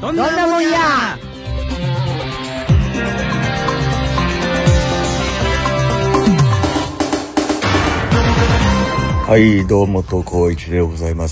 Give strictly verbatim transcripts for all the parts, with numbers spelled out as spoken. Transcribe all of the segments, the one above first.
どんなもんや。 はい、どうもとこういちでございます。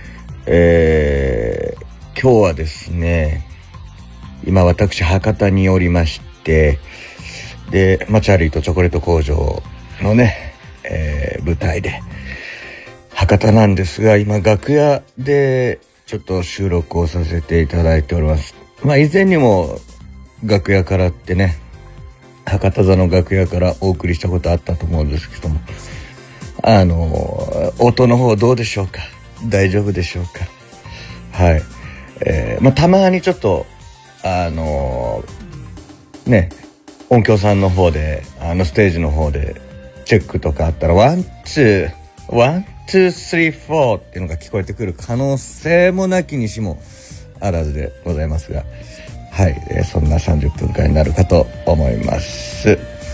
えー、今日はですね、今私博多におりまして、で、まあ、チャーリーとチョコレート工場のね、えー、舞台で博多なんですが、今楽屋でちょっと収録をさせていただいております。まあ、以前にも楽屋からってね、博多座の楽屋からお送りしたことあったと思うんですけども、あの音の方どうでしょうか、大丈夫でしょうか。はい、えー、まあたまにちょっとあのー、ね音響さんの方であのステージの方でチェックとかあったらワンツーワンツースリーフォーっていうのが聞こえてくる可能性もなきにしもあらずでございますが、はい、えー、そんなさんじゅっぷんかんになるかと思います。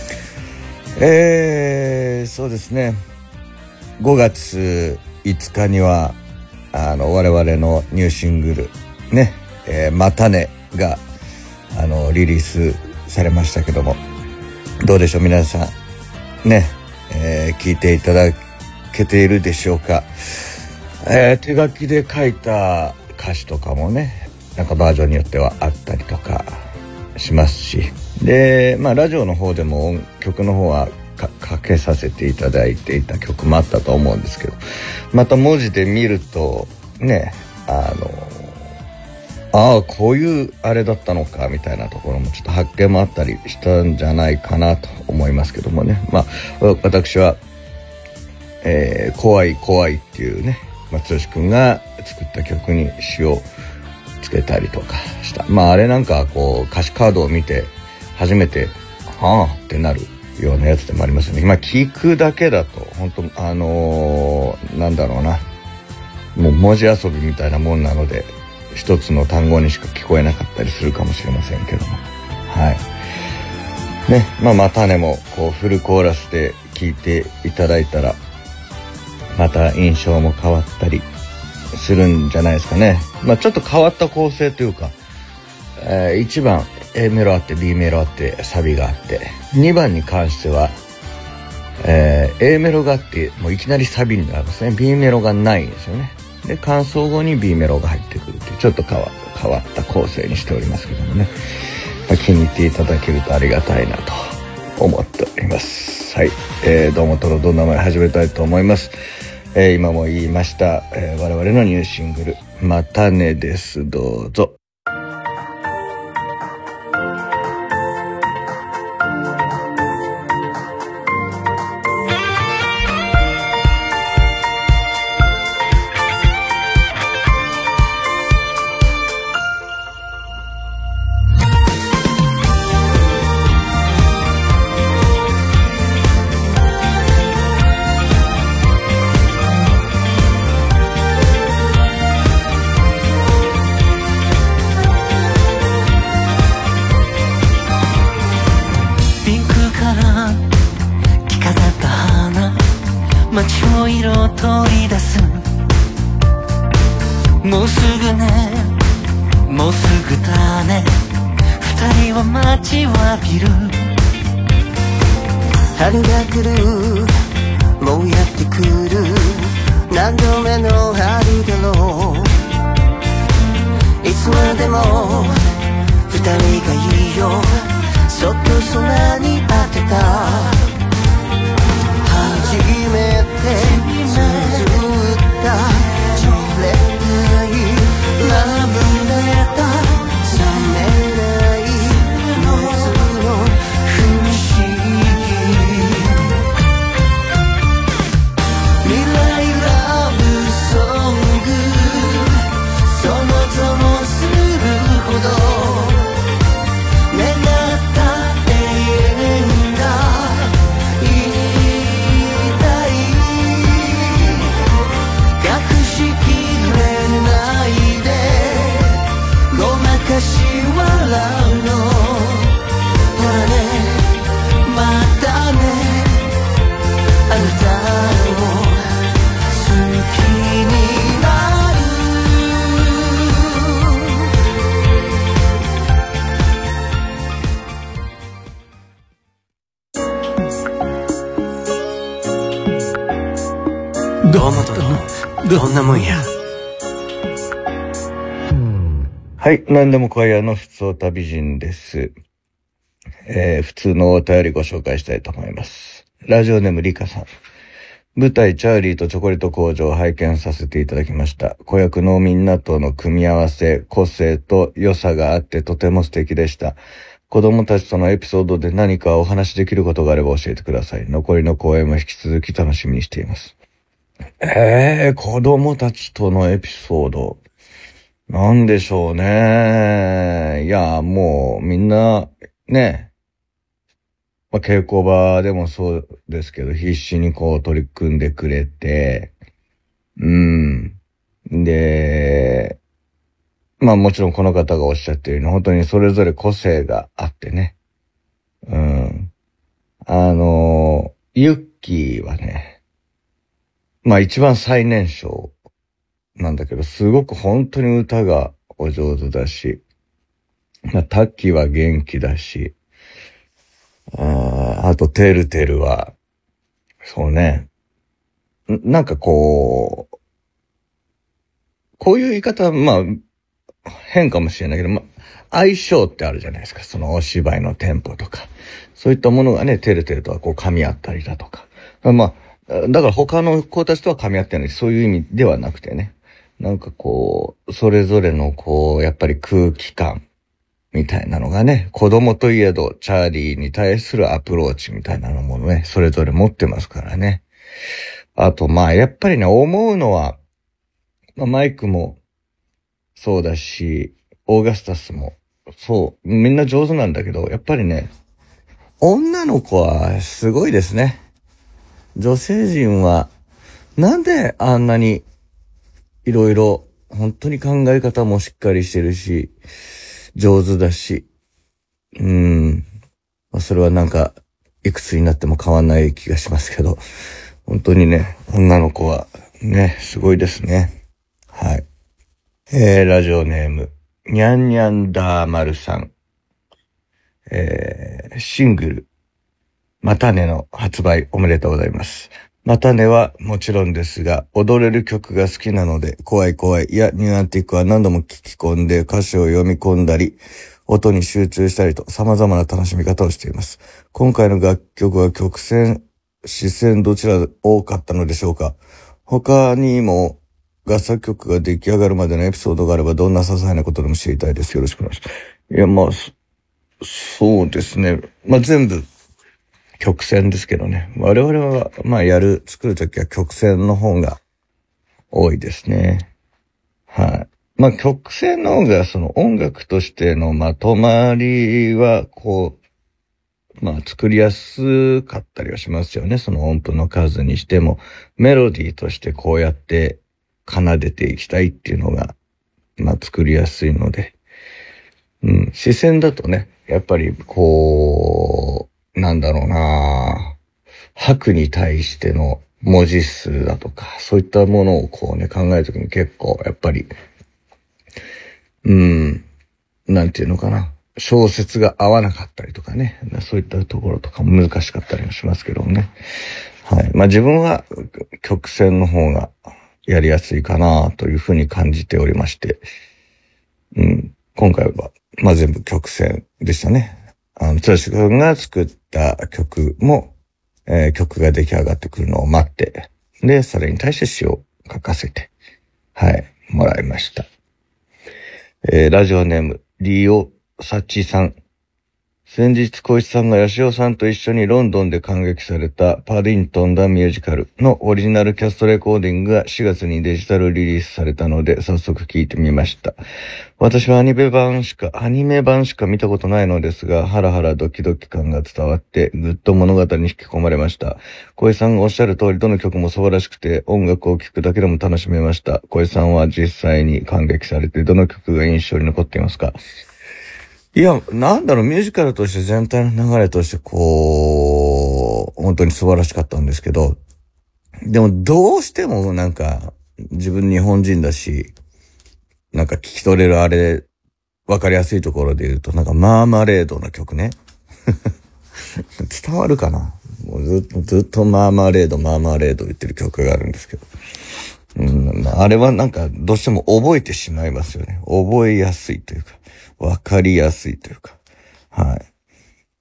えー、そうですね、ごがついつかにはあの我々のニューシングルね、えー、またねがあのリリースされましたけども、どうでしょう皆さんね、えー、聞いていただけているでしょうか。えー、手書きで書いた歌詞とかもね、なんかバージョンによってはあったりとかしますし、でまあラジオの方でも音曲の方はか, かけさせていただいていた曲もあったと思うんですけど、また文字で見るとね、あのああこういうあれだったのかみたいなところもちょっと発見もあったりしたんじゃないかなと思いますけどもね。まあ私は、えー、怖い怖いっていうね、まあ、剛くんが作った曲に詞をつけたりとかした。まああれなんかこう歌詞カードを見て初めてはあってなるようなやつでもありますよね。今聞くだけだと本当あのー、なんだろうな、もう文字遊びみたいなもんなので一つの単語にしか聞こえなかったりするかもしれませんけども、はいね、まあまたねもこうフルコーラスで聞いていただいたらまた印象も変わったりするんじゃないですかね。まあちょっと変わった構成というか、えー、いちばんA メロあって B メロあってサビがあって、にばんに関しては、えー、A メロがあってもういきなりサビになるんですね。 B メロがないんですよね。で間奏後に B メロが入ってくるというちょっと変わ、変わった構成にしておりますけどもね、まあ、気に入っていただけるとありがたいなと思っております。はい、えー、どうもとろどんな前始めたいと思います。えー、今も言いました、えー、我々のニューシングルまたねです。どうぞ。 街を色とり出す、もうすぐねもうすぐだね、二人は待ちわびる。春が来るもうやってくる、何度目の春だろう。いつまでも二人がいいよ、そっと空に当てた。初めて綴ったじれないラブレター、冷めない夏の不思議、未来ラブソングそもそもするほど願った永大元のこんなもんや。 はい、何でも小屋のふつおた美人です。えー、普通のお便りご紹介したいと思います。ラジオネームリカさん。舞台チャーリーとチョコレート工場を拝見させていただきました。子役のみんなとの組み合わせ、個性と良さがあってとても素敵でした。子供たちとのエピソードで何かお話しできることがあれば教えてください。残りの公演も引き続き楽しみにしています。えー、子供たちとのエピソード。なんでしょうね。いや、もうみんな、ね、まあ、稽古場でもそうですけど、必死にこう取り組んでくれて、うん。で、まあもちろんこの方がおっしゃっているのは本当にそれぞれ個性があってね。うん。あの、ユッキーはね、まあ一番最年少なんだけど、すごく本当に歌がお上手だし、まあタッキーは元気だし、あ, あとテルテルは、そうね、なんかこう、こういう言い方はまあ変かもしれないけど、まあ相性ってあるじゃないですか。そのお芝居のテンポとか。そういったものがね、テルテルとはこう噛み合ったりだとか。まあ、だから他の子たちとは噛み合ってない。そういう意味ではなくてね。なんかこう、それぞれのこう、やっぱり空気感みたいなのがね、子供といえど、チャーリーに対するアプローチみたいなのもね、それぞれ持ってますからね。あと、まあ、やっぱりね、思うのは、まあ、マイクもそうだし、オーガスタスも、そう、みんな上手なんだけど、やっぱりね、女の子はすごいですね。女性陣は、なんであんなに、いろいろ、本当に考え方もしっかりしてるし、上手だし、うーん、まあ、それはなんか、いくつになっても変わんない気がしますけど、本当にね、女の子はね、すごいですね。はい。えー、ラジオネーム、にゃんにゃんだーまるさん。えー、シングル、またねの発売おめでとうございます。またねはもちろんですが、踊れる曲が好きなので、怖い怖い、いや、ニュアンティックは何度も聞き込んで歌詞を読み込んだり、音に集中したりと様々な楽しみ方をしています。今回の楽曲は曲線、視線どちら多かったのでしょうか。他にも合作曲が出来上がるまでのエピソードがあればどんな些細なことでも知りたいです。よろしくお願いします。いや、まあ、そうですね。まあ全部曲線ですけどね。我々は、まあやる、作るときは曲線の方が多いですね。はい。まあ曲線の方がその音楽としてのまとまりは、こう、まあ作りやすかったりはしますよね。その音符の数にしても、メロディーとしてこうやって奏でていきたいっていうのが、まあ作りやすいので。うん、視線だとね、やっぱりこう、なんだろうな、拍に対しての文字数だとか、そういったものをこうね、考えるときに結構やっぱり、うん、なんていうのかな、小説が合わなかったりとかね、そういったところとかも難しかったりもしますけどもね。はい。まあ自分は曲線の方がやりやすいかなというふうに感じておりまして、うん、今回はまあ全部曲線でしたね。あの、つらしくんが作った曲も、えー、曲が出来上がってくるのを待って、で、それに対して詩を書かせて、はい、もらいました。えー、ラジオネーム、リオサチさん。先日、小石さんがヤシオさんと一緒にロンドンで感激されたパディントン・ザ・ミュージカルのオリジナルキャストレコーディングがしがつにデジタルリリースされたので早速聞いてみました。私はアニメ版しか、アニメ版しか見たことないのですが、ハラハラドキドキ感が伝わってぐっと物語に引き込まれました。小石さんがおっしゃる通りどの曲も素晴らしくて音楽を聴くだけでも楽しめました。小石さんは実際に感激されてどの曲が印象に残っていますか？いや、なんだろう、ミュージカルとして全体の流れとしてこう、本当に素晴らしかったんですけど、でもどうしてもなんか、自分日本人だし、なんか聞き取れるあれ、わかりやすいところで言うと、なんかマーマレードの曲ね。伝わるかな？もうずっと、ずっとマーマレード、マーマレード言ってる曲があるんですけど。 うん、あれはなんかどうしても覚えてしまいますよね。覚えやすいというか、わかりやすいというか。はい。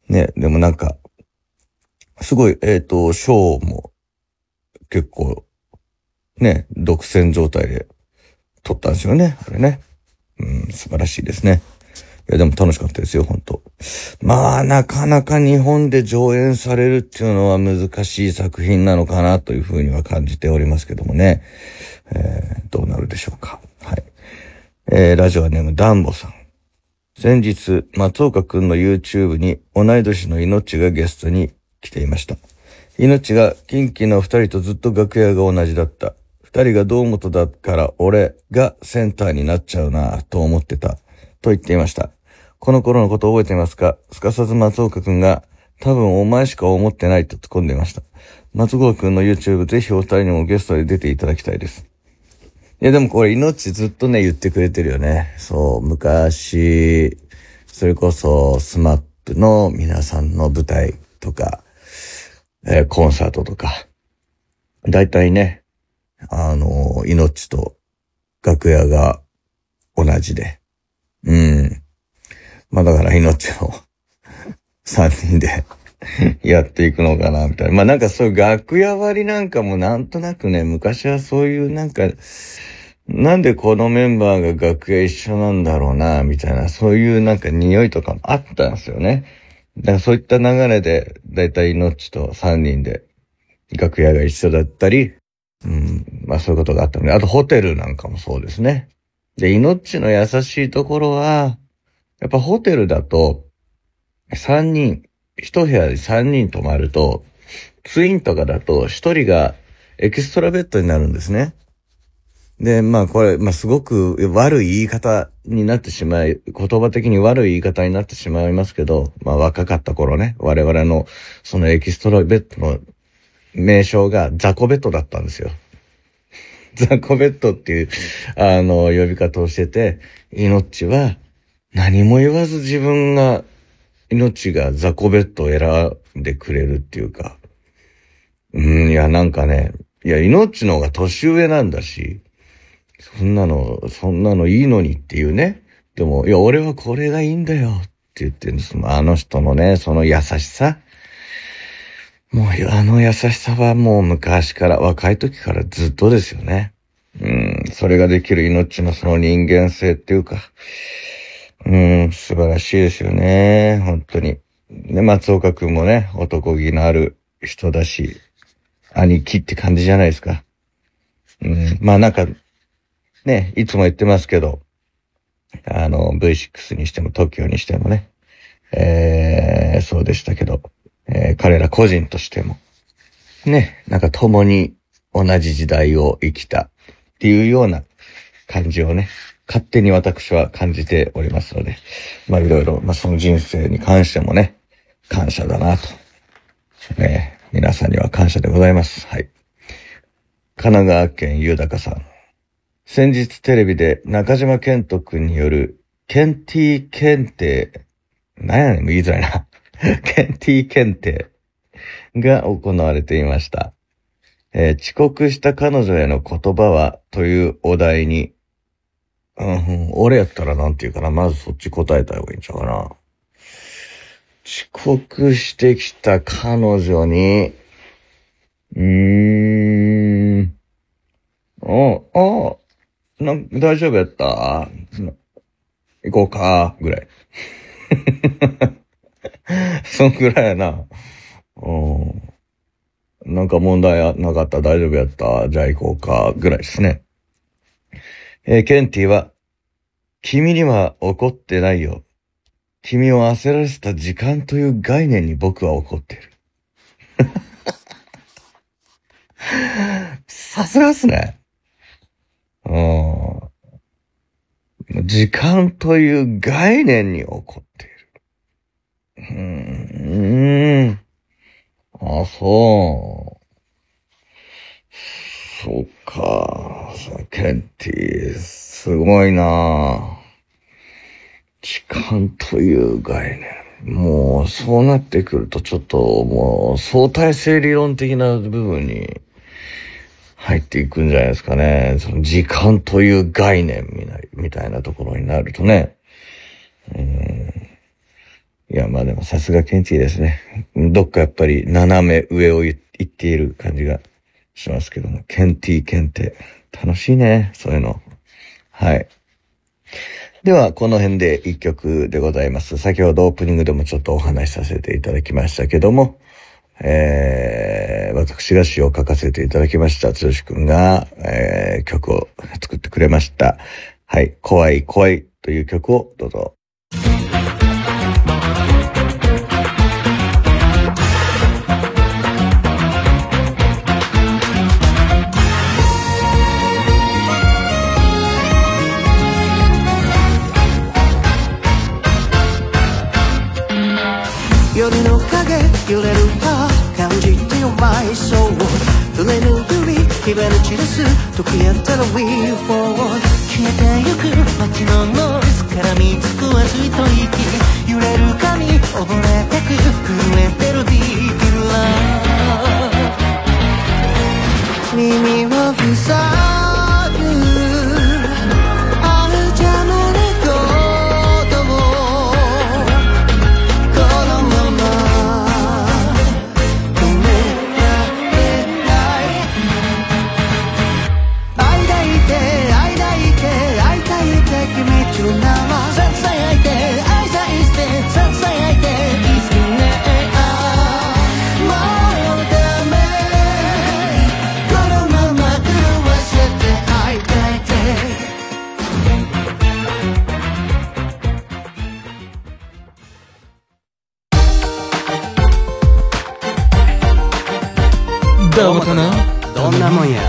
ね、でもなんか、すごい、えっと、賞も結構、ね、独占状態で撮ったんですよね。あれね。うん、素晴らしいですね。いや、でも楽しかったですよ、本当。まあ、なかなか日本で上演されるっていうのは難しい作品なのかなというふうには感じておりますけどもね。えー、どうなるでしょうか。はい。えー、ラジオネームダンボさん。先日、松岡くんの YouTube に同い年の命がゲストに来ていました。命がキンキの二人とずっと楽屋が同じだった。二人が堂本だから俺がセンターになっちゃうなと思ってた。と言っていました。この頃のこと覚えていますか？すかさず松岡くんが多分お前しか思ってないと突っ込んでいました。松岡くんの YouTube ぜひお二人にもゲストで出ていただきたいです。いやでもこれ命ずっとね言ってくれてるよね。そう、昔、それこそスマップの皆さんの舞台とか、えー、コンサートとか、だいたいね、あのー、命と楽屋が同じで。うん。まあだから命をさんにんでやっていくのかな、みたいな。まあなんかそういう楽屋割りなんかもなんとなくね、昔はそういうなんか、なんでこのメンバーが楽屋一緒なんだろうな、みたいな、そういうなんか匂いとかもあったんですよね。だからそういった流れで、だいたい命とさんにんで楽屋が一緒だったり、うん、まあそういうことがあったので、あとホテルなんかもそうですね。で、命の優しいところは、やっぱホテルだと、さんにん、一部屋でさんにん泊まると、ツインとかだとひとりがエキストラベッドになるんですね。で、まあこれ、まあすごく悪い言い方になってしまい、言葉的に悪い言い方になってしまいますけど、まあ若かった頃ね、我々のそのエキストラベッドの名称がザコベッドだったんですよ。ザコベッドっていう、あの、呼び方をしてて、命は何も言わず自分が、命がザコベッドを選んでくれるっていうか、うん、いや、なんかね、いや、命の方が年上なんだし、そんなの、そんなのいいのにっていうね。でも、いや、俺はこれがいいんだよって言ってるんです。あの人のね、その優しさ。もう、あの優しさはもう昔から、若い時からずっとですよね。うん、それができる命のその人間性っていうか、うん、素晴らしいですよね。本当に。で、松岡くんもね、男気のある人だし、兄貴って感じじゃないですか。うん、まあなんか、ね、いつも言ってますけど、あの、ブイシックス にしても トキオ にしてもね、えー、そうでしたけど、えー、彼ら個人としても、ね、なんか共に同じ時代を生きたっていうような感じをね、勝手に私は感じておりますので、まあいろいろ、まあその人生に関してもね、感謝だなと。ね、皆さんには感謝でございます。はい。神奈川県ゆうだかさん。先日テレビで中島健人くんによるケンティ検定、なんやねん、言いづらいな。ケンティ検定が行われていました。えー、遅刻した彼女への言葉はというお題に、うん、俺やったらなんて言うかな。まずそっち答えた方がいいんちゃうかな。遅刻してきた彼女に、うーん、あ、あ、な、大丈夫やった行こうか、ぐらい。そんぐらいやな。うん。なんか問題なかった、大丈夫やった、じゃあ行こうか、ぐらいですね。えー、ケンティは、君には怒ってないよ。君を焦らせた時間という概念に僕は怒っている。さすがっすね。うん。時間という概念に怒っている。うーん。あ、そう。そうか。ケンティ、すごいな。時間という概念。もう、そうなってくるとちょっともう、相対性理論的な部分に入っていくんじゃないですかね。その時間という概念みたいなところになるとね。うーんいや、まあでもさすがケンティですね。どっかやっぱり斜め上を行っている感じがしますけども。ケンティ検定。楽しいね。そういうの。はい。では、この辺で一曲でございます。先ほどオープニングでもちょっとお話しさせていただきましたけども、えー、私が詩を書かせていただきました。剛くんが、えー、曲を作ってくれました。はい。怖い怖いという曲をどうぞ。 夜の影揺れる葉感じてよ埋葬船の指火花散らす時やったら We Forward 消えてゆく街のノイズ絡みつく熱い吐息揺れる髪溺れてく震えてるディープラ耳を塞ぐどうもかなどんなもんや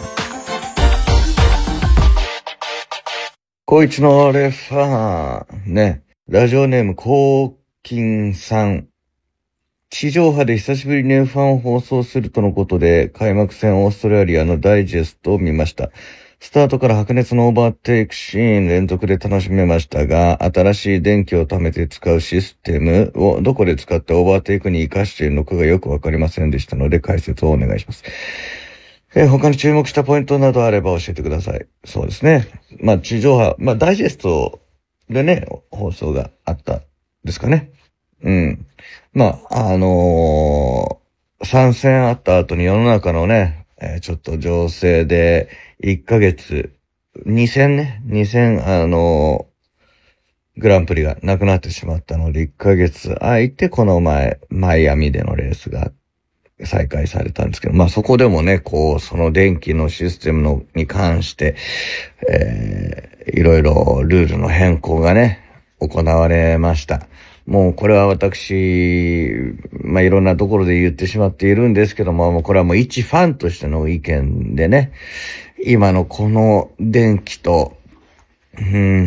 高一のレファーね、ラジオネームコーキンさん。地上波で久しぶりに エフワン を放送するとのことで、開幕戦オーストラリアのダイジェストを見ました。スタートから白熱のオーバーテイクシーン連続で楽しめましたが、新しい電気を貯めて使うシステムをどこで使ってオーバーテイクに活かしているのかがよくわかりませんでしたので解説をお願いします。えー、他に注目したポイントなどあれば教えてください。そうですね。まあ地上波、まあダイジェストでね、放送があったですかね。うん。まあ、あのー、参戦あった後に世の中のね、えー、ちょっと情勢でいっかげつ、に戦ね、に戦、あのー、グランプリがなくなってしまったのでいっかげつ空いてこの前、マイアミでのレースが再開されたんですけど、まあそこでもね、こう、その電気のシステムのに関して、えー、いろいろルールの変更がね、行われました。もうこれは私、まあいろんなところで言ってしまっているんですけども、もうこれはもう一ファンとしての意見でね、今のこの電気と、うん、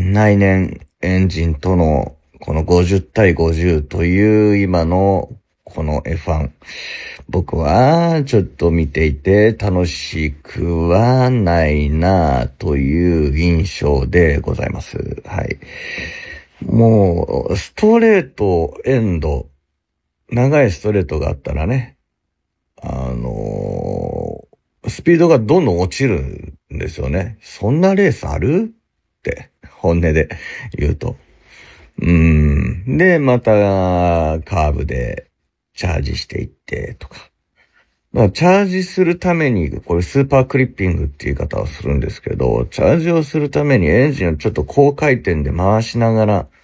内燃エンジンとのこのごじゅう対ごじゅうという今のこの エフワン、僕はちょっと見ていて楽しくはないなという印象でございます。はい。もう、ストレートエンド、長いストレートがあったらね、あのー、スピードがどんどん落ちるんですよね。そんなレースあるって、本音で言うと。うーん。で、また、カーブでチャージしていってとか。まあ、チャージするために、これスーパークリッピングっていう言い方をするんですけど、チャージをするためにエンジンをちょっと高回転で回しながら、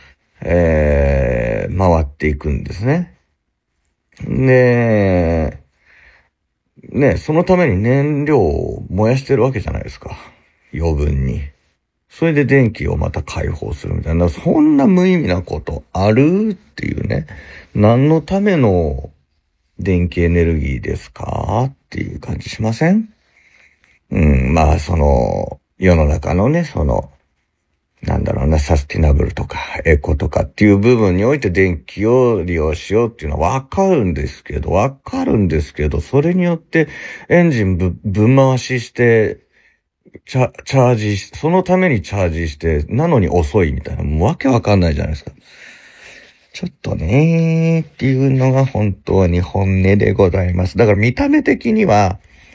えー、回っていくんですね。で、ね、そのために燃料を燃やしてるわけじゃないですか。余分に。それで電気をまた解放するみたいな、そんな無意味なことあるっていうね。何のための電気エネルギーですかっていう感じしません？うん、まあその、世の中のね、その、なんだろうな、サスティナブルとか、エコとかっていう部分において電気を利用しようっていうのはわかるんですけど、わかるんですけど、それによってエンジンぶ、ぶん回しして、チャ、チャージし、そのためにチャージして、なのに遅いみたいな、もうわけわかんないじゃないですか。ちょっとねーっていうのが本当に本音でございます。だから見た目的には、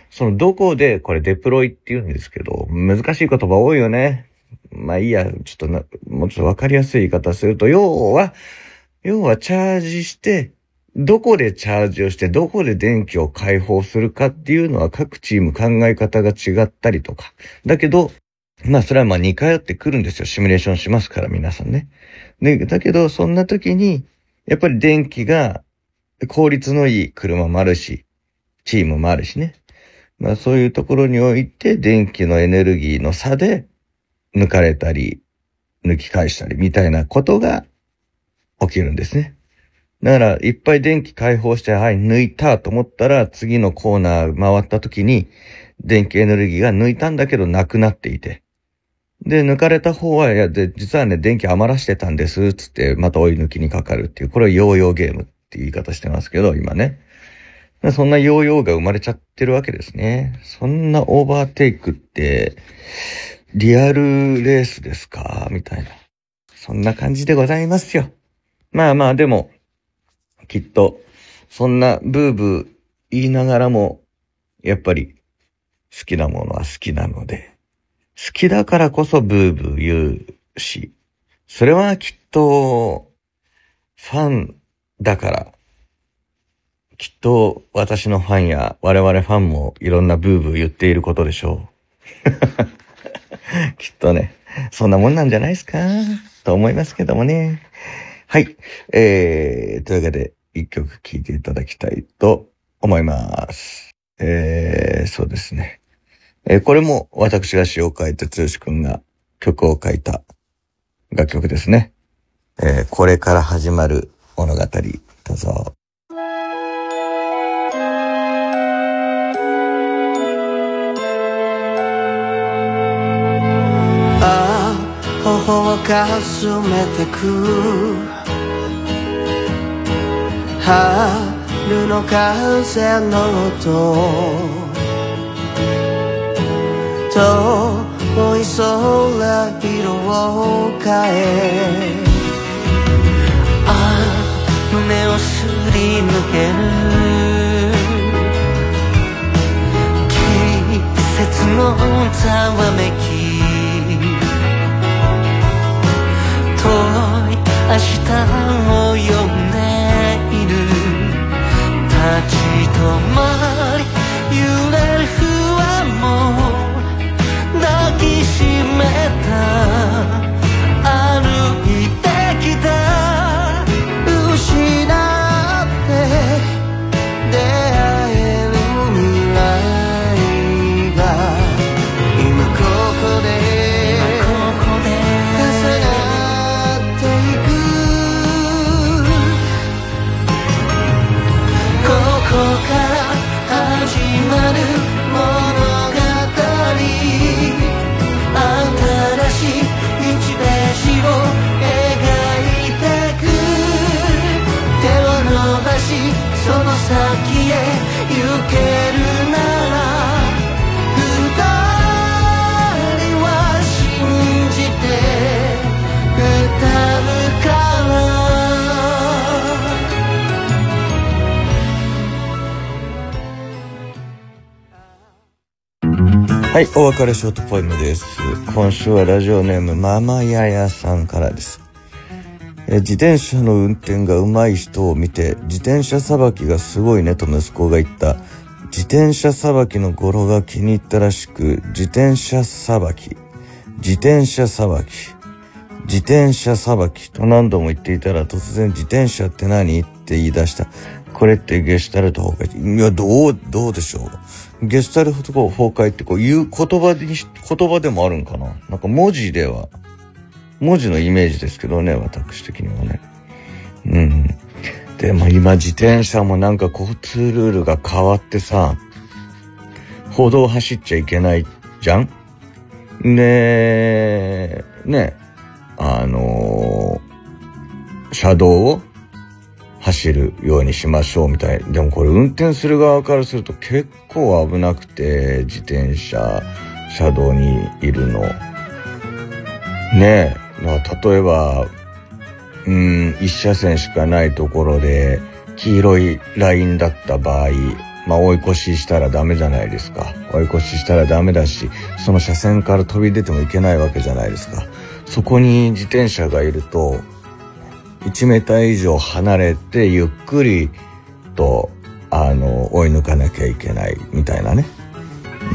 そのどこで、これデプロイって言うんですけど、難しい言葉多いよね。まあいいや、ちょっとな、もうちょっとわかりやすい言い方すると、要は、要はチャージして、どこでチャージをして、どこで電気を解放するかっていうのは各チーム考え方が違ったりとか。だけど、まあそれはまあ似通ってくるんですよ。シミュレーションしますから皆さんね。で、だけどそんな時に、やっぱり電気が効率のいい車もあるし、チームもあるしね。まあそういうところにおいて電気のエネルギーの差で抜かれたり、抜き返したりみたいなことが起きるんですね。だから、いっぱい電気解放して、はい、抜いたと思ったら、次のコーナー回った時に、電気エネルギーが抜いたんだけどなくなっていて。で、抜かれた方は、いや、で、実はね、電気余らしてたんです、つって、また追い抜きにかかるっていう、これをヨーヨーゲームっていう言い方してますけど、今ね。そんなヨーヨーが生まれちゃってるわけですね。そんなオーバーテイクって、リアルレースですかみたいな。そんな感じでございますよ。まあまあ、でも、きっと、そんなブーブー言いながらも、やっぱり好きなものは好きなので、好きだからこそブーブー言うし、それはきっと、ファンだから、きっと私のファンや我々ファンもいろんなブーブー言っていることでしょう。きっとね、そんなもんなんじゃないですかと思いますけどもね。はい。えー、というわけで、一曲聴いていただきたいと思います。えー、そうですね。えー、これも私が詩を書いて剛くんが曲を書いた楽曲ですね。えー、これから始まる物語、どうぞ。 ああ、頬をかすめてく春の風の音、遠い空色を変え、ああ胸をすり抜ける季節のざわめき、遠い明日を呼んで立ち止まり揺れる不安も抱きしめた歩いてきた失って出会える未来が今ここで重なっていく、ここから始まる物語、新しいいちページを描いてく、手を伸ばしその先へ行けるなら二人は信じて歌うから。 はい、お別れショートポエムです。今週はラジオネームママヤヤさんからです。え自転車の運転が上手い人を見て、自転車さばきがすごいねと息子が言った。自転車さばきの語呂が気に入ったらしく、自転車さばき、自転車さばき、自転車さばきと何度も言っていたら、突然自転車って何って言い出した。これってゲシュタルト崩壊。いや、どう、どうでしょう。ゲシュタルト崩壊ってこういう言葉に、言葉でもあるんかな。なんか文字では、文字のイメージですけどね、私的にはね。うん。でも今自転車もなんか交通ルールが変わってさ、歩道走っちゃいけないじゃん。ねね、あのー、車道を走るようにしましょうみたい。でもこれ運転する側からすると結構危なくて、自転車車道にいるのねえ、まあ、例えばうん一車線しかないところで黄色いラインだった場合、 まあ追い越ししたらダメじゃないですか。追い越ししたらダメだし、その車線から飛び出てもいけないわけじゃないですか。そこに自転車がいると、いちメーター以上離れてゆっくりと、あの、追い抜かなきゃいけないみたいなね。うん、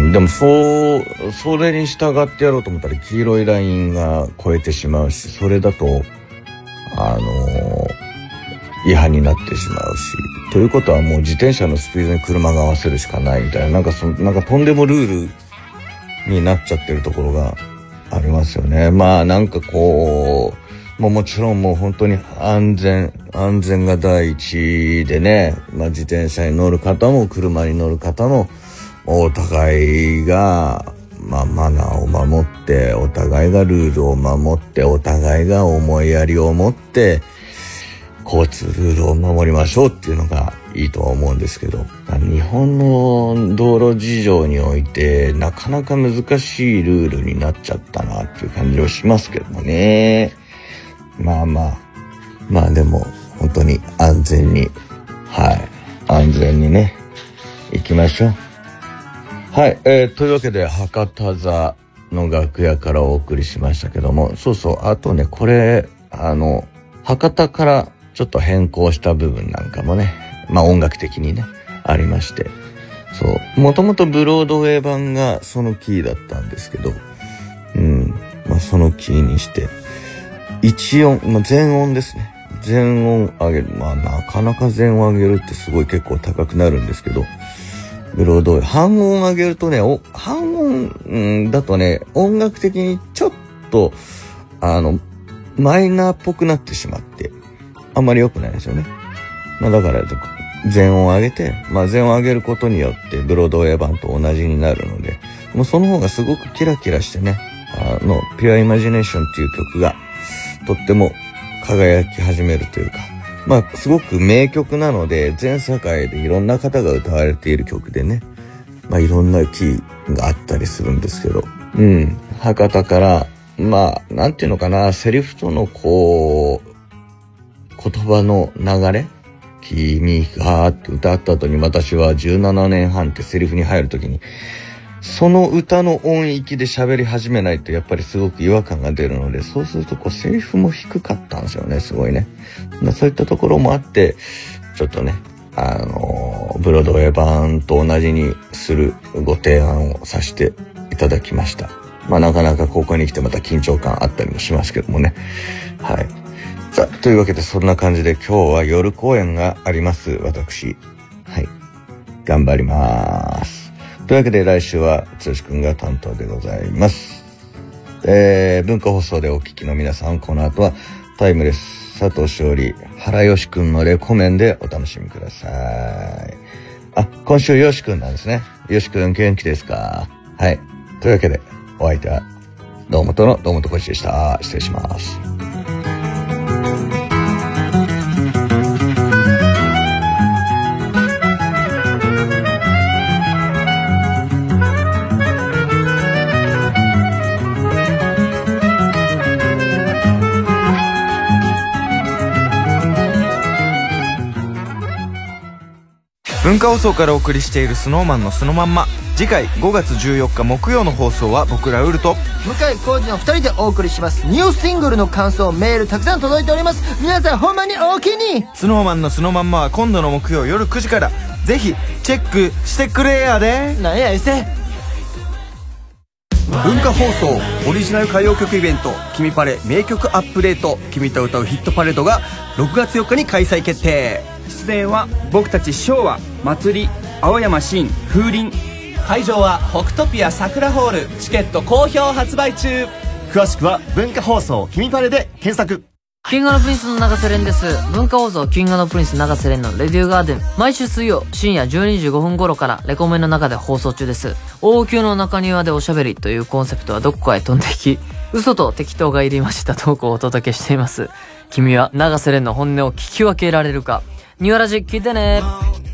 でもそう、それに従ってやろうと思ったら黄色いラインが越えてしまうし、それだと、あの、違反になってしまうし、ということはもう自転車のスピードに車が合わせるしかないみたいな、なんかその、なんかとんでもルールになっちゃってるところがありますよね。まあなんかこう、もうもちろんもう本当に安全、安全が第一でね、まあ自転車に乗る方も車に乗る方も、お互いが、まあマナーを守って、お互いがルールを守って、お互いが思いやりを持って、交通ルールを守りましょうっていうのがいいとは思うんですけど、日本の道路事情においてなかなか難しいルールになっちゃったなっていう感じはしますけどもね。まあまあ、まあでも本当に安全に、はい、安全にね、行きましょう。はい、えー、というわけで博多座の楽屋からお送りしましたけども、そうそう、あとね、これ、あの、博多からちょっと変更した部分なんかもね、まあ音楽的にね、ありまして、そう、もともとブロードウェイ版がそのキーだったんですけど、うん、まあそのキーにして、一音、まあ全音ですね。全音上げる。まあなかなか全音上げるってすごい結構高くなるんですけど、ブロードウェイ、半音上げるとね、お半音、うん、だとね、音楽的にちょっと、あの、マイナーっぽくなってしまって、あんまり良くないですよね。まあだから、全音上げて、まあ全音上げることによって、ブロードウェイ版と同じになるので、もうその方がすごくキラキラしてね、あの、ピュアイマジネーションっていう曲が、とっても輝き始めるというか、まあ、すごく名曲なので、全世界でいろんな方が歌われている曲でね、まあ、いろんなキーがあったりするんですけど、うん、博多から、まあ、なんていうのかな、セリフとのこう、言葉の流れ、君がーって歌った後に私はじゅうななねんはんってセリフに入るときに、その歌の音域で喋り始めないとやっぱりすごく違和感が出るので、そうするとこうセリフも低かったんですよね、すごいね。そういったところもあって、ちょっとね、あのー、ブロードウェイ版と同じにするご提案をさせていただきました。まあなかなかここに来てまた緊張感あったりもしますけどもね。はい。さあ、というわけでそんな感じで今日は夜公演があります、私。はい。頑張ります。というわけで来週は剛くんが担当でございます。えー、文化放送でお聞きの皆さん、この後はタイムレス佐藤勝利原よしくんのレコメンでお楽しみください。あ、今週よしくんなんですね。よしくん元気ですか？はい。というわけでお相手はどうもとのどうもとこしでした。失礼します。 文化放送からお送りしているスノーマンのそのまんま。次回ごがつじゅうよっか木曜の放送は僕らウルと向井浩二のふたりでお送りします。ニューシングルの感想メールたくさん届いております。皆さんほんまにおおきに。 スノーマンのそのまんまは今度の木曜夜くじからぜひチェックしてくれやで。 なんやいせ文化放送オリジナル歌謡曲イベント「君パレ名曲アップデート君と歌うヒットパレード」がろくがつよっかに開催決定。 出演は僕たち昭和、祭り、青山新、風鈴。 会場は北トピア桜ホール。チケット好評発売中。 詳しくは文化放送君パレで検索。 キングプリンスの永瀬廉です。文化放送キングプリンス永瀬廉のレディオガーデン、毎週水曜深夜じゅうにじごふん頃からレコメンの中で放送中です。王宮の中庭でおしゃべりというコンセプトはどこかへ飛んでいき、嘘と適当が入りましたトークをお届けしています。君は永瀬廉の本音を聞き分けられるか。ニューラジ聞いてね。